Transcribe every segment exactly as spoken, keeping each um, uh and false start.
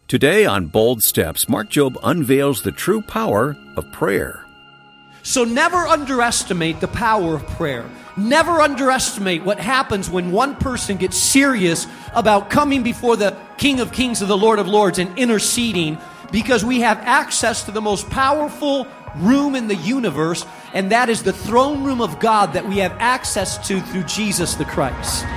Today on Bold Steps, Mark Jobe unveils the true power of prayer. So never underestimate the power of prayer. Never underestimate what happens when one person gets serious about coming before the King of Kings and the Lord of Lords and interceding, because we have access to the most powerful room in the universe, and that is the throne room of God that we have access to through Jesus the Christ.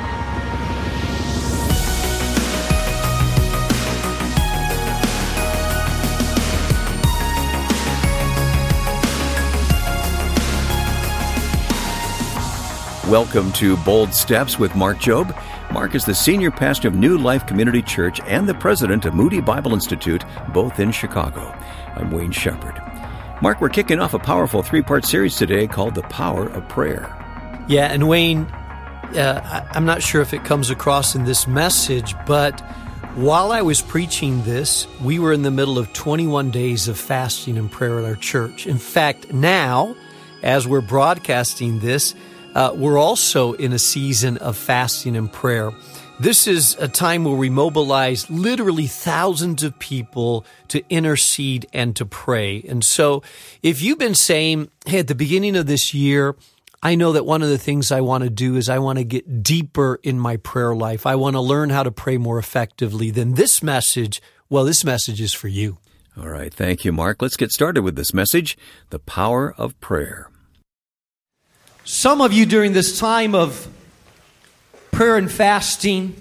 Welcome to Bold Steps with Mark Jobe. Mark is the senior pastor of New Life Community Church and the president of Moody Bible Institute, both in Chicago. I'm Wayne Shepherd. Mark, we're kicking off a powerful three-part series today called The Power of Prayer. Yeah, and Wayne, uh, I'm not sure if it comes across in this message, but while I was preaching this, we were in the middle of twenty-one days of fasting and prayer at our church. In fact, now, as we're broadcasting this, Uh, we're also in a season of fasting and prayer. This is a time where we mobilize literally thousands of people to intercede and to pray. And so if you've been saying, hey, at the beginning of this year, I know that one of the things I want to do is I want to get deeper in my prayer life. I want to learn how to pray more effectively. Then this message, well, this message is for you. All right. Thank you, Mark. Let's get started with this message, The Power of Prayer. Some of you during this time of prayer and fasting,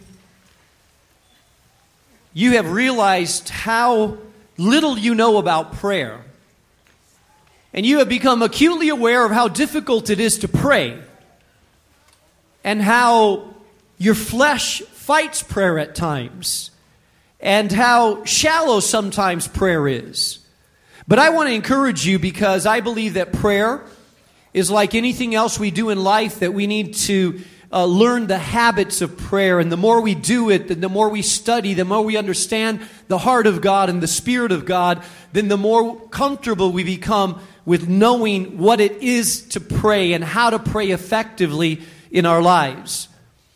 you have realized how little you know about prayer. And you have become acutely aware of how difficult it is to pray, and how your flesh fights prayer at times, and how shallow sometimes prayer is. But I want to encourage you, because I believe that prayer is like anything else we do in life, that we need to uh, learn the habits of prayer. And the more we do it, the more we study, the more we understand the heart of God and the Spirit of God, then the more comfortable we become with knowing what it is to pray and how to pray effectively in our lives.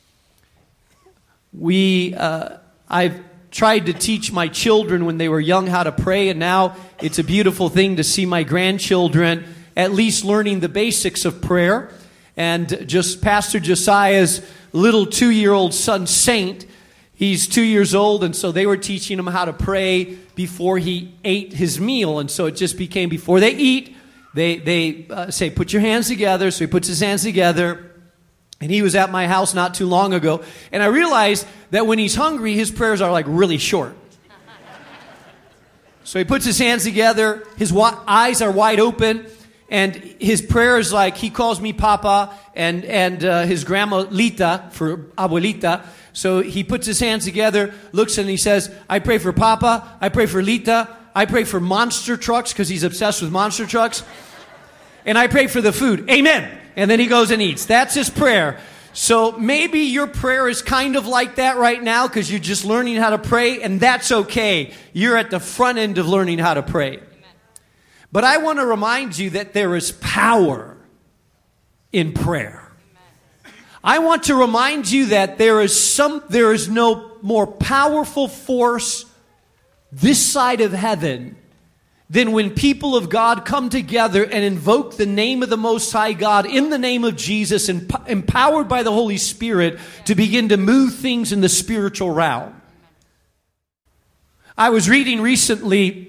We, uh, I've tried to teach my children when they were young how to pray, and now it's a beautiful thing to see my grandchildren at least learning the basics of prayer. And just Pastor Josiah's little two-year-old son, Saint, he's two years old, and so they were teaching him how to pray before he ate his meal. And so it just became, before they eat, they, they uh, say, put your hands together. So he puts his hands together. And he was at my house not too long ago, and I realized that when he's hungry, his prayers are like really short. So he puts his hands together, his wa- eyes are wide open, and his prayer is like, he calls me Papa, and, and uh, his grandma Lita, for Abuelita. So he puts his hands together, looks, and he says, I pray for Papa, I pray for Lita, I pray for monster trucks, because he's obsessed with monster trucks, and I pray for the food. Amen. And then he goes and eats. That's his prayer. So maybe your prayer is kind of like that right now, because you're just learning how to pray, and that's okay. You're at the front end of learning how to pray. But I want to remind you that there is power in prayer. I want to remind you that there is some, there is no more powerful force this side of heaven than when people of God come together and invoke the name of the Most High God in the name of Jesus, and empowered by the Holy Spirit to begin to move things in the spiritual realm. I was reading recently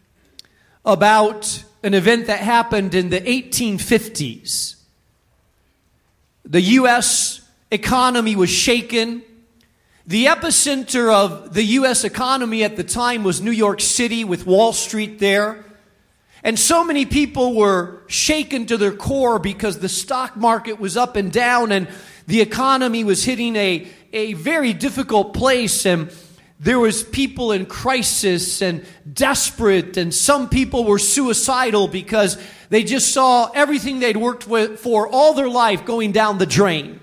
about an event that happened in the eighteen fifties. The U S economy was shaken. The epicenter of the U S economy at the time was New York City, with Wall Street there. And so many people were shaken to their core because the stock market was up and down, and the economy was hitting a, a very difficult place, and there was people in crisis and desperate, and some people were suicidal because they just saw everything they'd worked with for all their life going down the drain.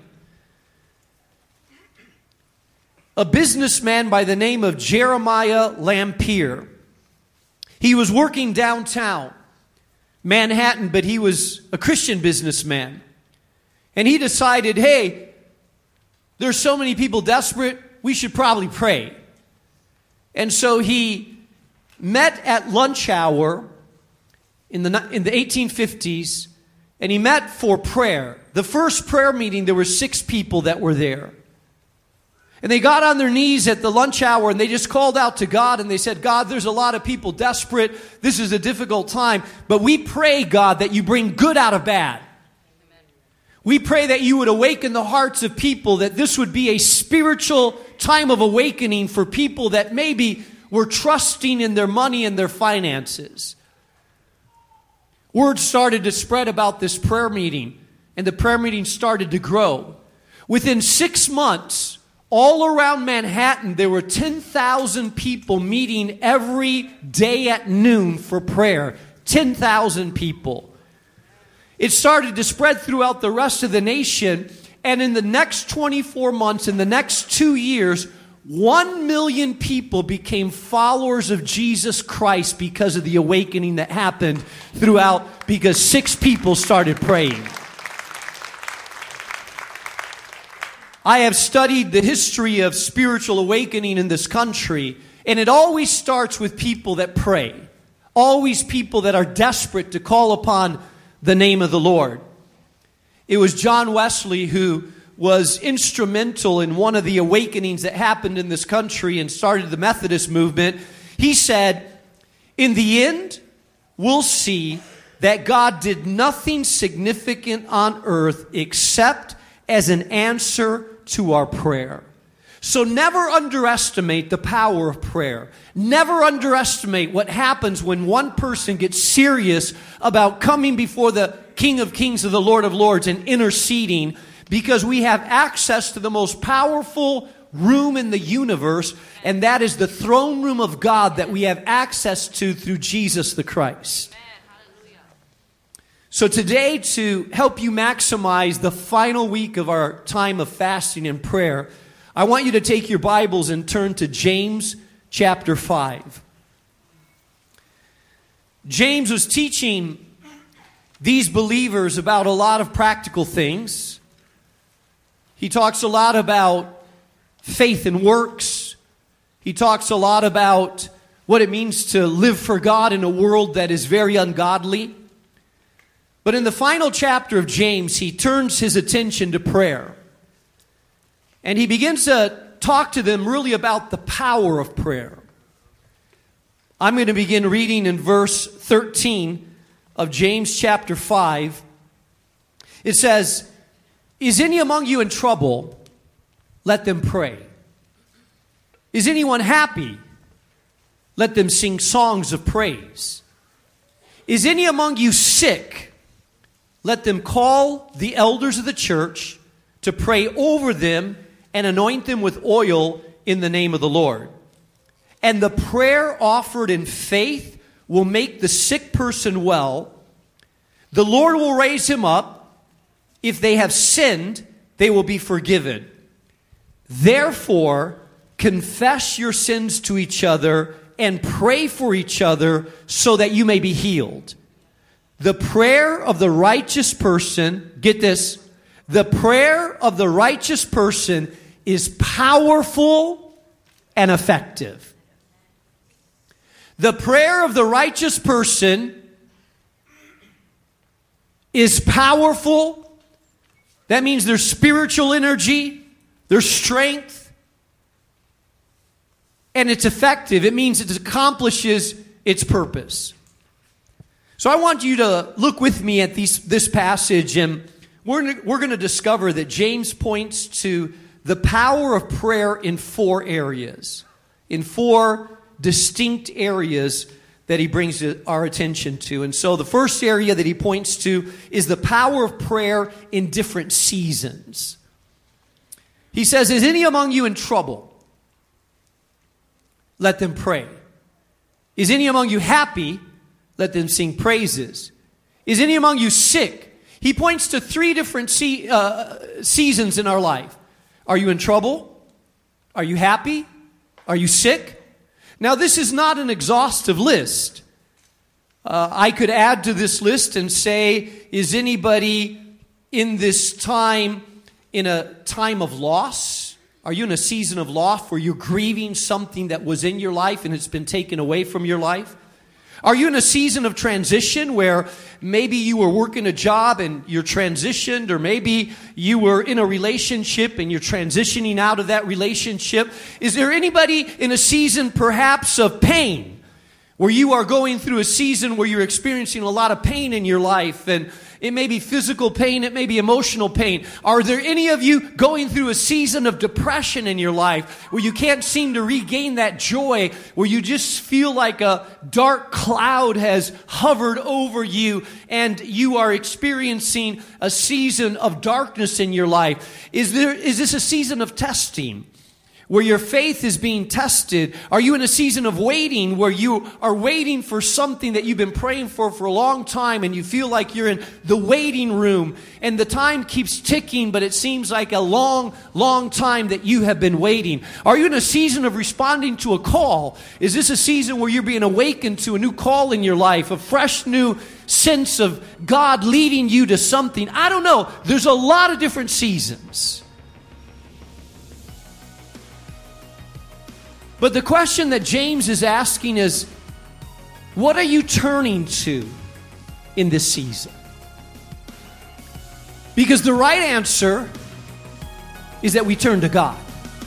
A businessman by the name of Jeremiah Lampier, he was working downtown Manhattan, but he was a Christian businessman. And he decided, hey, there's so many people desperate, we should probably pray. And so he met at lunch hour in the, in the eighteen fifties, and he met for prayer. The first prayer meeting, there were six people that were there. And they got on their knees at the lunch hour and they just called out to God and they said, God, there's a lot of people desperate. This is a difficult time. But we pray, God, that you bring good out of bad. We pray that you would awaken the hearts of people, that this would be a spiritual time of awakening for people that maybe were trusting in their money and their finances. Word started to spread about this prayer meeting, and the prayer meeting started to grow. Within six months, all around Manhattan, there were ten thousand people meeting every day at noon for prayer. ten thousand people. It started to spread throughout the rest of the nation, and in the next twenty-four months, in the next two years, one million people became followers of Jesus Christ because of the awakening that happened throughout, because six people started praying. I have studied the history of spiritual awakening in this country, and it always starts with people that pray. Always people that are desperate to call upon the name of the Lord. It was John Wesley who was instrumental in one of the awakenings that happened in this country and started the Methodist movement. He said, in the end, we'll see that God did nothing significant on earth except as an answer to our prayer. So never underestimate the power of prayer. Never underestimate what happens when one person gets serious about coming before the King of Kings and the Lord of Lords and interceding, because we have access to the most powerful room in the universe, and that is the throne room of God that we have access to through Jesus the Christ. So today, to help you maximize the final week of our time of fasting and prayer, I want you to take your Bibles and turn to James chapter five. James was teaching these believers about a lot of practical things. He talks a lot about faith and works. He talks a lot about what it means to live for God in a world that is very ungodly. But in the final chapter of James, he turns his attention to prayer. And he begins to talk to them really about the power of prayer. I'm going to begin reading in verse thirteen of James chapter five. It says, "Is any among you in trouble? Let them pray. Is anyone happy? Let them sing songs of praise. Is any among you sick? Let them call the elders of the church to pray over them and anoint them with oil in the name of the Lord. And the prayer offered in faith will make the sick person well. The Lord will raise him up. If they have sinned, they will be forgiven. Therefore, confess your sins to each other and pray for each other so that you may be healed. The prayer of the righteous person," get this, "the prayer of the righteous person is powerful and effective." The prayer of the righteous person is powerful. That means there's spiritual energy, there's strength, and it's effective. It means it accomplishes its purpose. So I want you to look with me at these, this passage, and we're, we're going to discover that James points to the power of prayer in four areas, in four distinct areas that he brings our attention to. And so the first area that he points to is the power of prayer in different seasons. He says, "Is any among you in trouble? Let them pray. Is any among you happy? Let them sing praises. Is any among you sick?" He points to three different se- uh, seasons in our life. Are you in trouble? Are you happy? Are you sick? Now, this is not an exhaustive list. Uh, I could add to this list and say, is anybody in this time in a time of loss? Are you in a season of loss where you're grieving something that was in your life and it's been taken away from your life? Are you in a season of transition where maybe you were working a job and you're transitioned, or maybe you were in a relationship and you're transitioning out of that relationship? Is there anybody in a season perhaps of pain, where you are going through a season where you're experiencing a lot of pain in your life, and it may be physical pain, it may be emotional pain? Are there any of you going through a season of depression in your life where you can't seem to regain that joy, where you just feel like a dark cloud has hovered over you and you are experiencing a season of darkness in your life? Is there, is this a season of testing, where your faith is being tested? Are you in a season of waiting, where you are waiting for something that you've been praying for for a long time, and you feel like you're in the waiting room and the time keeps ticking, but it seems like a long, long time that you have been waiting? Are you in a season of responding to a call? Is this a season where you're being awakened to a new call in your life, a fresh new sense of God leading you to something? I don't know. There's a lot of different seasons. But the question that James is asking is, what are you turning to in this season? Because the right answer is that we turn to God.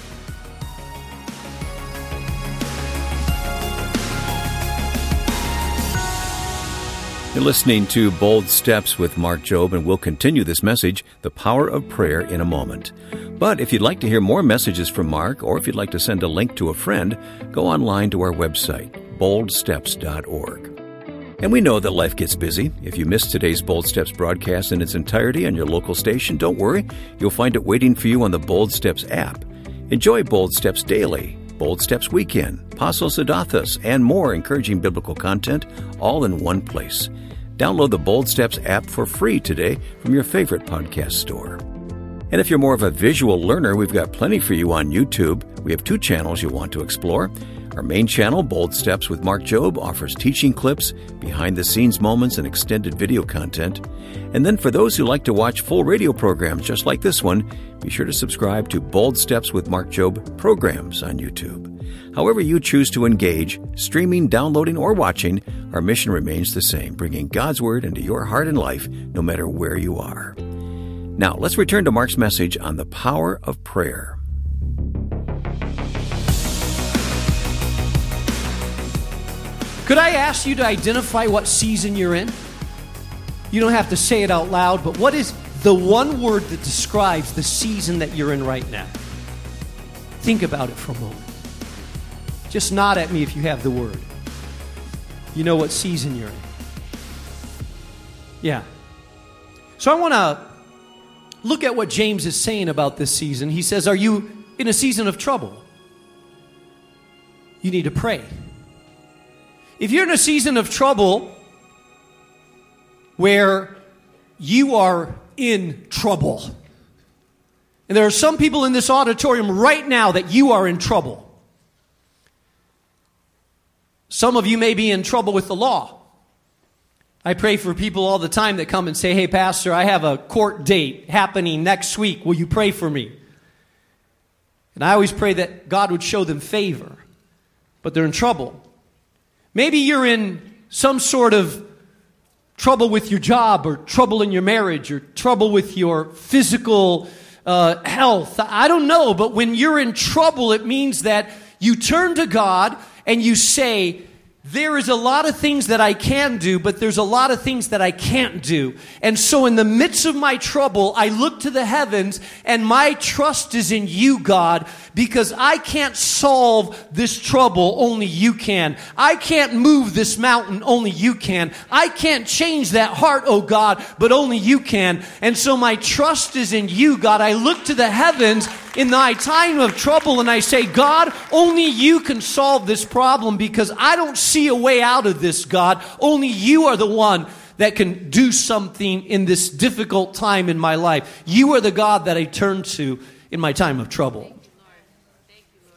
You're listening to Bold Steps with Mark Jobe, and we'll continue this message, The Power of Prayer, in a moment. But if you'd like to hear more messages from Mark, or if you'd like to send a link to a friend, go online to our website, bold steps dot org. And we know that life gets busy. If you missed today's Bold Steps broadcast in its entirety on your local station, don't worry. You'll find it waiting for you on the Bold Steps app. Enjoy Bold Steps Daily, Bold Steps Weekend, Pasos Adathos, and more encouraging biblical content, all in one place. Download the Bold Steps app for free today from your favorite podcast store. And if you're more of a visual learner, we've got plenty for you on YouTube. We have two channels you'll want to explore. Our main channel, Bold Steps with Mark Jobe, offers teaching clips, behind-the-scenes moments, and extended video content. And then for those who like to watch full radio programs just like this one, be sure to subscribe to Bold Steps with Mark Jobe programs on YouTube. However you choose to engage, streaming, downloading, or watching, our mission remains the same, bringing God's Word into your heart and life, no matter where you are. Now, let's return to Mark's message on the power of prayer. Could I ask you to identify what season you're in? You don't have to say it out loud, but what is the one word that describes the season that you're in right now? Think about it for a moment. Just nod at me if you have the word. You know what season you're in. Yeah. So I want to look at what James is saying about this season. He says, are you in a season of trouble? You need to pray. If you're in a season of trouble where you are in trouble, and there are some people in this auditorium right now that you are in trouble. Some of you may be in trouble with the law. I pray for people all the time that come and say, hey, Pastor, I have a court date happening next week. Will you pray for me? And I always pray that God would show them favor, but they're in trouble. Maybe you're in some sort of trouble with your job, or trouble in your marriage, or trouble with your physical uh, health. I don't know, but when you're in trouble, it means that you turn to God and you say, there is a lot of things that I can do, but there's a lot of things that I can't do. And so in the midst of my trouble, I look to the heavens, and my trust is in you, God, because I can't solve this trouble, only you can. I can't move this mountain, only you can. I can't change that heart, oh God, but only you can. And so my trust is in you, God. I look to the heavens in my time of trouble, and I say, God, only you can solve this problem, because I don't see a way out of this, God. Only you are the one that can do something in this difficult time in my life. You are the God that I turn to in my time of trouble. Thank you, Lord. Thank you,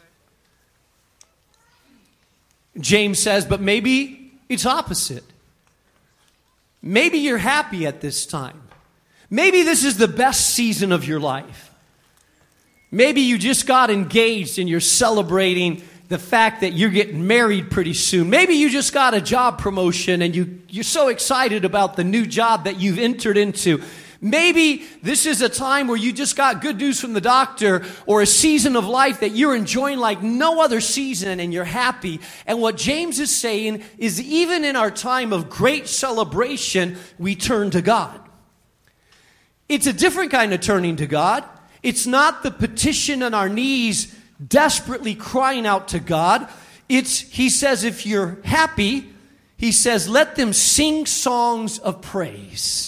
Lord. James says, but maybe it's opposite. Maybe you're happy at this time. Maybe this is the best season of your life. Maybe you just got engaged and you're celebrating the fact that you're getting married pretty soon. Maybe you just got a job promotion and you, you're so excited about the new job that you've entered into. Maybe this is a time where you just got good news from the doctor, or a season of life that you're enjoying like no other season and you're happy. And what James is saying is, even in our time of great celebration, we turn to God. It's a different kind of turning to God. It's not the petition on our knees desperately crying out to God. It's, he says, if you're happy, he says, let them sing songs of praise.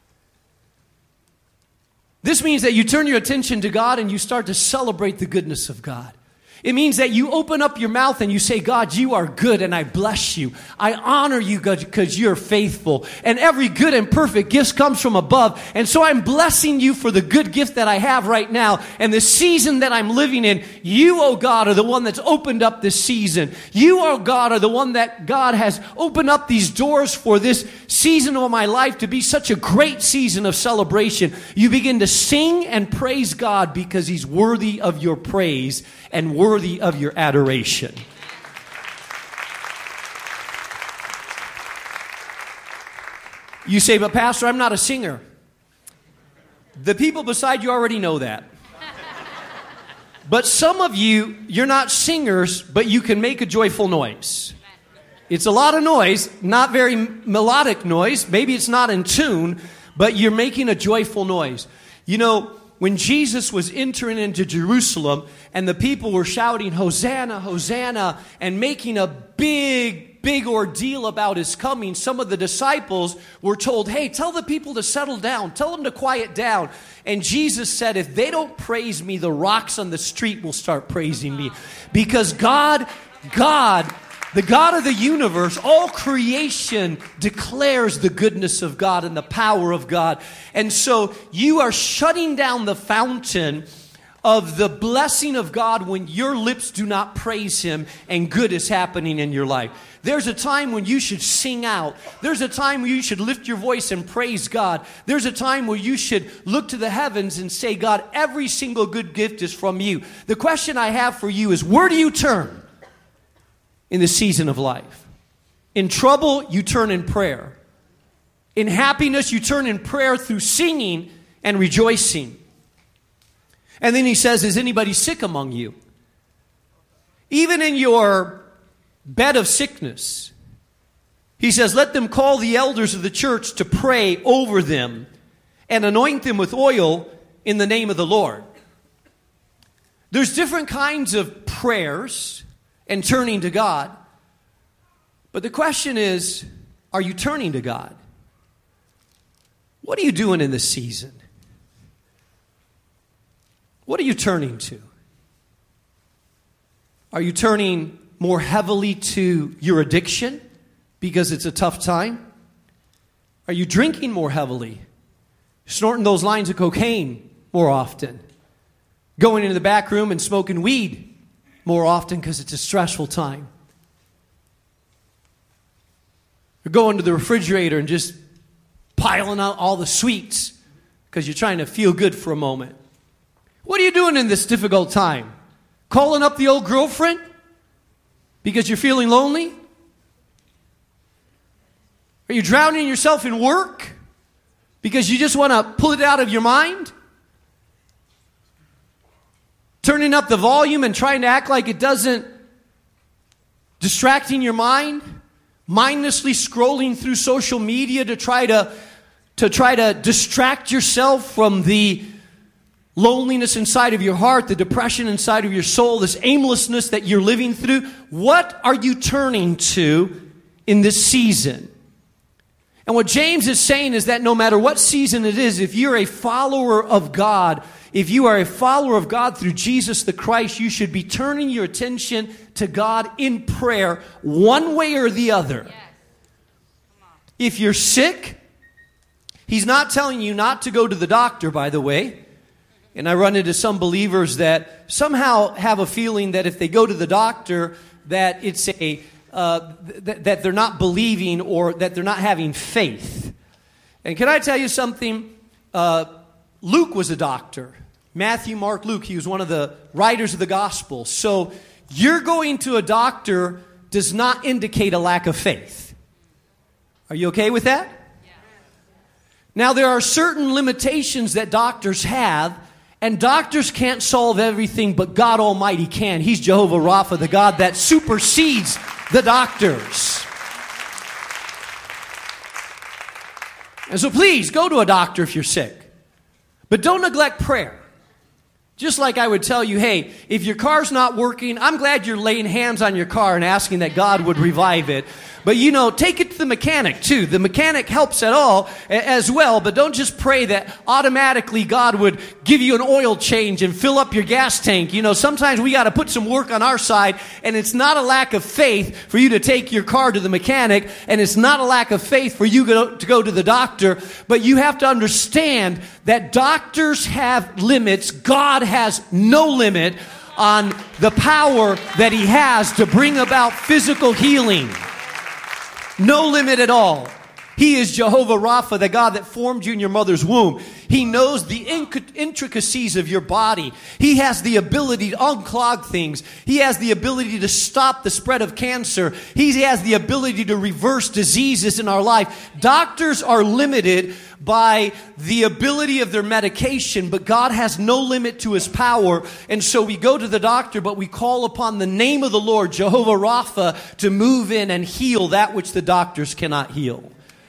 This means that you turn your attention to God and you start to celebrate the goodness of God. It means that you open up your mouth and you say, God, you are good and I bless you. I honor you, God, because you're faithful. And every good and perfect gift comes from above. And so I'm blessing you for the good gift that I have right now and the season that I'm living in. You, oh God, are the one that's opened up this season. You, oh God, are the one that God has opened up these doors for this season of my life to be such a great season of celebration. You begin to sing and praise God because He's worthy of your praise and worthy of your adoration. You say, but Pastor, I'm not a singer. The people beside you already know that. But some of you, you're not singers, but you can make a joyful noise. It's a lot of noise, not very melodic noise. Maybe it's not in tune, but you're making a joyful noise. You know, when Jesus was entering into Jerusalem and the people were shouting, Hosanna, Hosanna, and making a big, big ordeal about His coming, some of the disciples were told, hey, tell the people to settle down. Tell them to quiet down. And Jesus said, if they don't praise me, the rocks on the street will start praising me. Because God, God, the God of the universe, all creation declares the goodness of God and the power of God. And so you are shutting down the fountain of the blessing of God when your lips do not praise Him and good is happening in your life. There's a time when you should sing out. There's a time where you should lift your voice and praise God. There's a time where you should look to the heavens and say, God, every single good gift is from you. The question I have for you is, where do you turn in the season of life? In trouble, you turn in prayer. In happiness, you turn in prayer through singing and rejoicing. And then he says, is anybody sick among you? Even in your bed of sickness, he says, let them call the elders of the church to pray over them and anoint them with oil in the name of the Lord. There's different kinds of prayers and turning to God. But the question is, are you turning to God? What are you doing in this season? What are you turning to? Are you turning more heavily to your addiction because it's a tough time? Are you drinking more heavily? Snorting those lines of cocaine more often? Going into the back room and smoking weed more often because it's a stressful time? Or going to the refrigerator and just piling out all the sweets because you're trying to feel good for a moment? What are you doing in this difficult time? Calling up the old girlfriend because you're feeling lonely? Are you drowning yourself in work because you just want to pull it out of your mind? Turning up the volume and trying to act like it doesn't, distracting your mind? Mindlessly scrolling through social media to try to, to try to distract yourself from the loneliness inside of your heart, the depression inside of your soul, this aimlessness that you're living through? What are you turning to in this season? And what James is saying is that no matter what season it is, if you're a follower of God, if you are a follower of God through Jesus the Christ, you should be turning your attention to God in prayer one way or the other. Yes. If you're sick, He's not telling you not to go to the doctor, by the way. And I run into some believers that somehow have a feeling that if they go to the doctor, that it's a uh, th- that they're not believing or that they're not having faith. And can I tell you something? Uh, Luke was a doctor. Matthew, Mark, Luke. He was one of the writers of the gospel. So you're going to a doctor does not indicate a lack of faith. Are you okay with that? Yeah. Now, there are certain limitations that doctors have, and doctors can't solve everything, but God Almighty can. He's Jehovah Rapha, the God that supersedes the doctors. And so please, go to a doctor if you're sick. But don't neglect prayer. Just like I would tell you, hey, if your car's not working, I'm glad you're laying hands on your car and asking that God would revive it. But, you know, take it to the mechanic, too. The mechanic helps at all as well, but don't just pray that automatically God would give you an oil change and fill up your gas tank. You know, sometimes we got to put some work on our side, and it's not a lack of faith for you to take your car to the mechanic, and it's not a lack of faith for you go, to go to the doctor, but you have to understand that doctors have limits. God has no limit on the power that He has to bring about physical healing. No limit at all. He is Jehovah Rapha, the God that formed you in your mother's womb. He knows the intricacies of your body. He has the ability to unclog things. He has the ability to stop the spread of cancer. He has the ability to reverse diseases in our life. Doctors are limited by the ability of their medication, but God has no limit to His power. And so we go to the doctor, but we call upon the name of the Lord, Jehovah Rapha, to move in and heal that which the doctors cannot heal.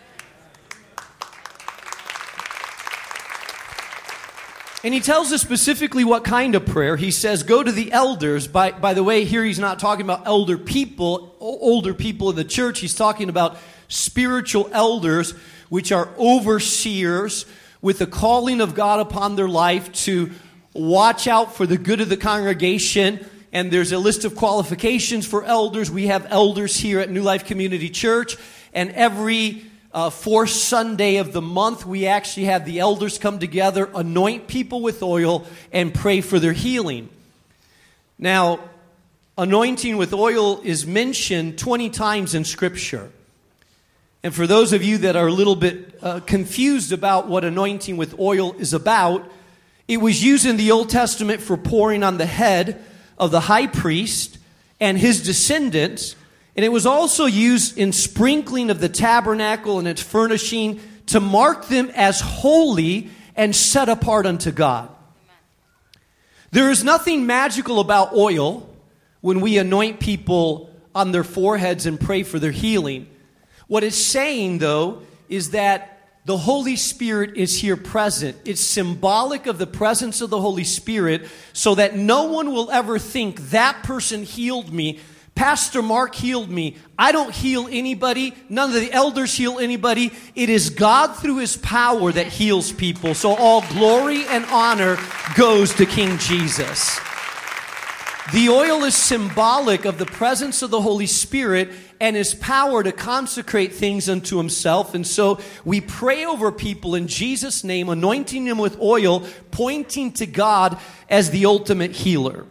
And He tells us specifically what kind of prayer. He says, go to the elders. By, by the way, here He's not talking about elder people, older people in the church. He's talking about spiritual elders, which are overseers with the calling of God upon their life to watch out for the good of the congregation. And there's a list of qualifications for elders. We have elders here at New Life Community Church. And every Uh, fourth Sunday of the month, we actually have the elders come together, anoint people with oil, and pray for their healing. Now, anointing with oil is mentioned twenty times in Scripture. And for those of you that are a little bit uh, confused about what anointing with oil is about, it was used in the Old Testament for pouring on the head of the high priest and his descendants. And it was also used in sprinkling of the tabernacle and its furnishing to mark them as holy and set apart unto God. There is nothing magical about oil when we anoint people on their foreheads and pray for their healing. What it's saying, though, is that the Holy Spirit is here present. It's symbolic of the presence of the Holy Spirit so that no one will ever think that person healed me. Pastor Mark healed me. I don't heal anybody. None of the elders heal anybody. It is God through His power that heals people. So all glory and honor goes to King Jesus. The oil is symbolic of the presence of the Holy Spirit and His power to consecrate things unto Himself. And so we pray over people in Jesus' name, anointing them with oil, pointing to God as the ultimate healer.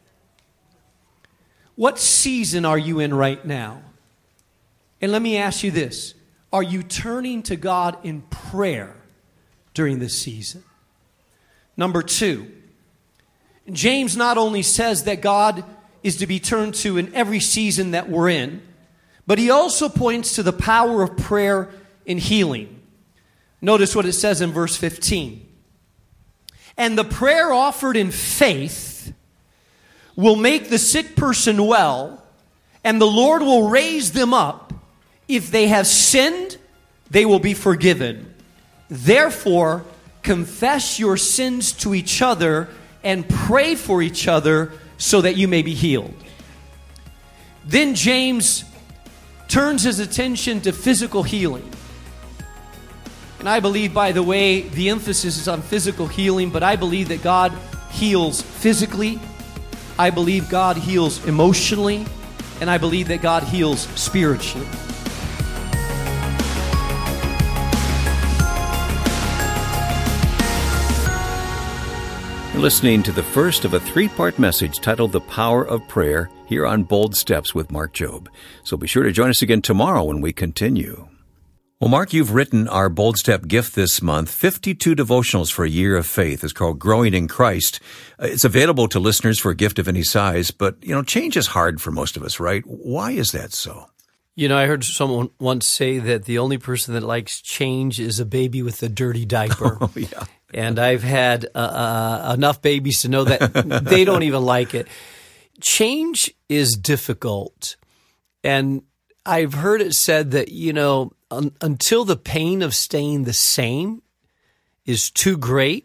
What season are you in right now? And let me ask you this. Are you turning to God in prayer during this season? Number two, James not only says that God is to be turned to in every season that we're in, but he also points to the power of prayer in healing. Notice what it says in verse fifteen. And the prayer offered in faith will make the sick person well, and the Lord will raise them up. If they have sinned, they will be forgiven. Therefore, confess your sins to each other and pray for each other so that you may be healed. Then James turns his attention to physical healing. And I believe, by the way, the emphasis is on physical healing, but I believe that God heals physically. I believe God heals emotionally, and I believe that God heals spiritually. You're listening to the first of a three-part message titled The Power of Prayer here on Bold Steps with Mark Jobe. So be sure to join us again tomorrow when we continue. Well, Mark, you've written our Bold Step gift this month, fifty-two devotionals for a year of faith. It's called Growing in Christ. It's available to listeners for a gift of any size, but, you know, change is hard for most of us, right? Why is that so? You know, I heard someone once say that the only person that likes change is a baby with a dirty diaper. Oh, yeah. And I've had uh, uh, enough babies to know that they don't even like it. Change is difficult. And I've heard it said that, you know, un- until the pain of staying the same is too great,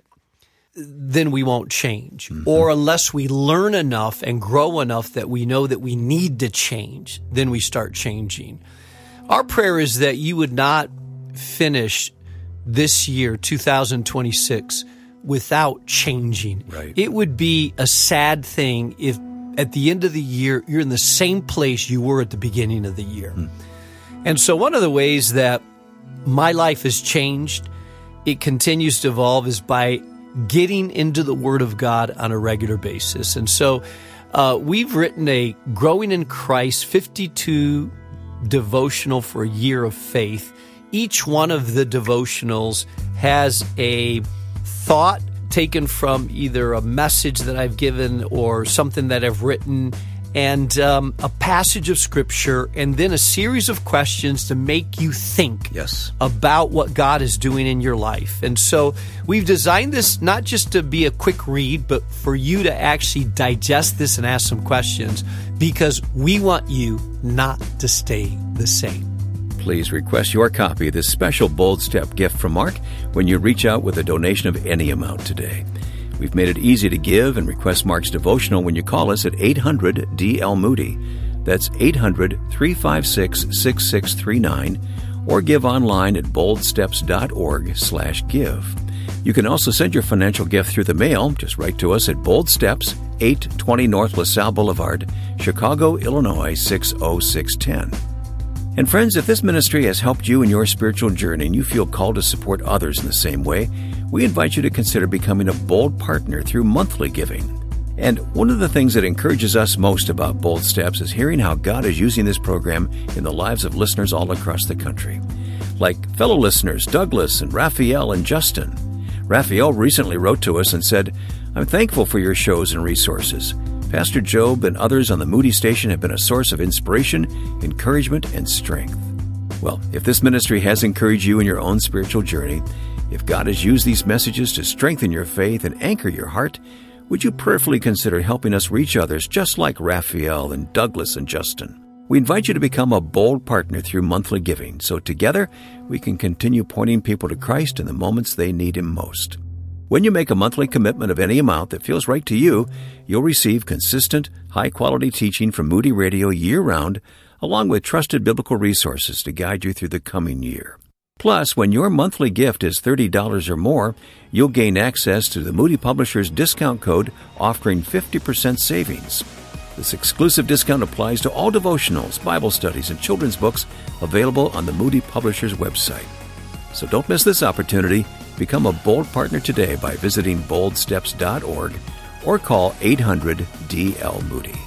then we won't change. Mm-hmm. Or unless we learn enough and grow enough that we know that we need to change, then we start changing. Our prayer is that you would not finish this year, two thousand twenty-six, without changing. Right. It would be a sad thing if at the end of the year, you're in the same place you were at the beginning of the year. Mm. And so one of the ways that my life has changed, it continues to evolve, is by getting into the Word of God on a regular basis. And so uh, we've written a Growing in Christ fifty-two devotional for a year of faith. Each one of the devotionals has a thought taken from either a message that I've given or something that I've written, and um, a passage of Scripture, and then a series of questions to make you think yes. about what God is doing in your life. And so we've designed this not just to be a quick read, but for you to actually digest this and ask some questions, because we want you not to stay the same. Please request your copy of this special Bold Step gift from Mark when you reach out with a donation of any amount today. We've made it easy to give and request Mark's devotional when you call us at eight hundred D L Moody. That's eight hundred, three five six, six six three nine, or give online at boldsteps.org slash give. You can also send your financial gift through the mail. Just write to us at Bold Steps, eight twenty North LaSalle Boulevard, Chicago, Illinois, six oh six one oh. And friends, if this ministry has helped you in your spiritual journey and you feel called to support others in the same way, we invite you to consider becoming a Bold partner through monthly giving. And one of the things that encourages us most about Bold Steps is hearing how God is using this program in the lives of listeners all across the country. Like fellow listeners Douglas and Raphael and Justin. Raphael recently wrote to us and said, "I'm thankful for your shows and resources. Pastor Job and others on the Moody Station have been a source of inspiration, encouragement, and strength." Well, if this ministry has encouraged you in your own spiritual journey, if God has used these messages to strengthen your faith and anchor your heart, would you prayerfully consider helping us reach others just like Raphael and Douglas and Justin? We invite you to become a Bold partner through monthly giving, so together we can continue pointing people to Christ in the moments they need Him most. When you make a monthly commitment of any amount that feels right to you, you'll receive consistent, high-quality teaching from Moody Radio year-round, along with trusted biblical resources to guide you through the coming year. Plus, when your monthly gift is thirty dollars or more, you'll gain access to the Moody Publishers discount code offering fifty percent savings. This exclusive discount applies to all devotionals, Bible studies, and children's books available on the Moody Publishers website. So don't miss this opportunity. Become a Bold partner today by visiting bold steps dot org or call eight hundred D L Moody.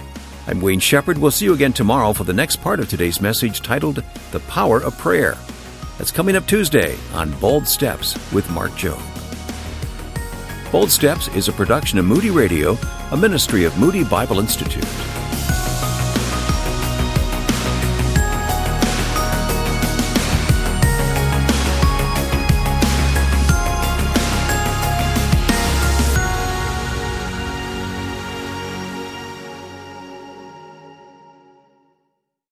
I'm Wayne Shepherd. We'll see you again tomorrow for the next part of today's message titled The Power of Prayer. That's coming up Tuesday on Bold Steps with Mark Jobe. Bold Steps is a production of Moody Radio, a ministry of Moody Bible Institute.